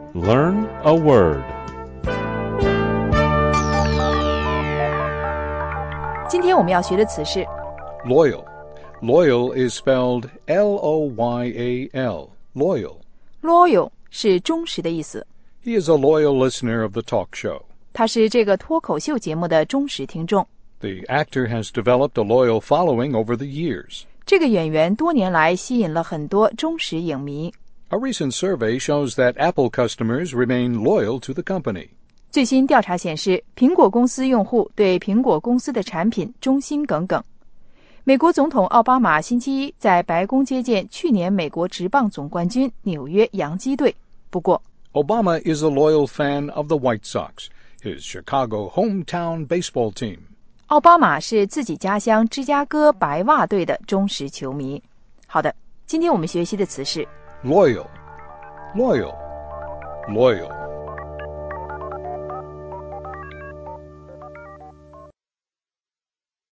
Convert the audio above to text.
Learn a word. 今天我们要学的词是 Loyal. Loyal is spelled L-O-Y-A-L. Loyal. loyal 是忠实的意思。 He is a loyal listener of the talk show. 他是这个脱口秀节目的忠实听众。 The actor has developed a loyal following over the years. 这个演员多年来吸引了很多忠实影迷。 A recent survey shows that Apple customers remain loyal to the company. 最新调查显示，苹果公司用户对苹果公司的产品忠心耿耿。美国总统奥巴马星期一在白宫接见去年美国职棒总冠军纽约洋基队。不过 Obama is a loyal fan of the White Sox, his Chicago hometown baseball team. 奥巴马是自己家乡芝加哥白袜队的忠实球迷。好的，今天我们学习的词是 Loyal. Loyal. Loyal.